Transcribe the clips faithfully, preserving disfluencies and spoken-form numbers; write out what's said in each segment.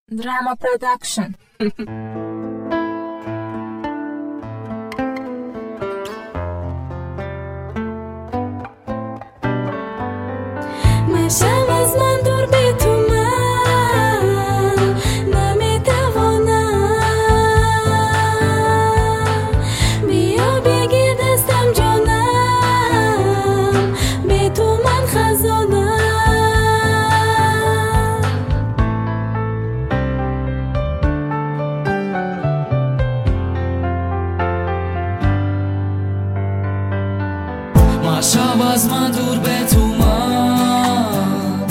Drama production. مشم از من دور بی تو من نمیتوانم، بیا بگیر دستم جانم، بی تو من خزانم. مشم از من دور به تو من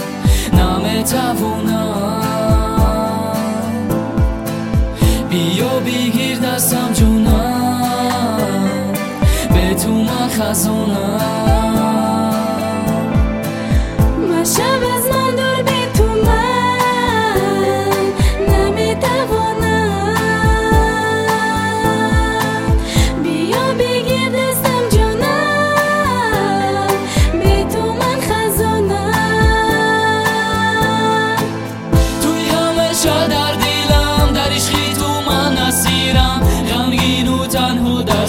نمیتوانم، بیا بگیر دستم جونم، به تو من خزانم. مشم از من دور بی تو من نمیتوانم، بیا بگیر دستم جانم، به تو من خزانم. توی همیشه در دیلم، در عشقی تو من اسیرم، غمگین و تنها در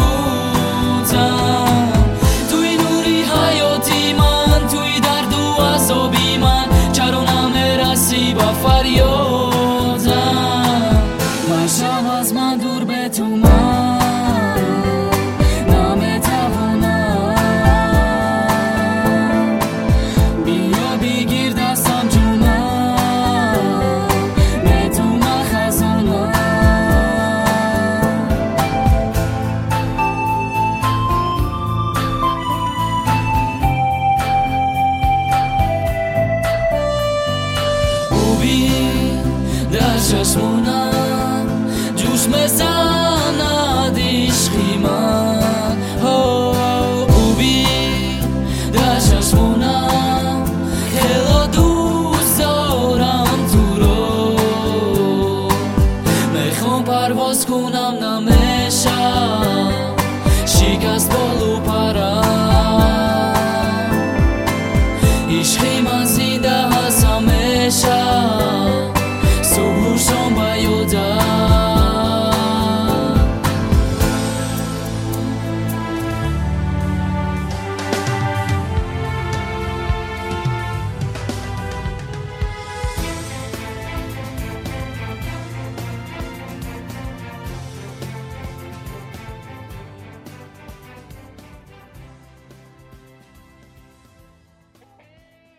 سکوتم. توی نوری حیاتی من، توی درد و عذابی من، چرا نمیرسی با فریادم. مشم از من دور به تو من نمیتوانم، بیا بگیر دستم جونم، به تو من خزانم. ببین در چشمونم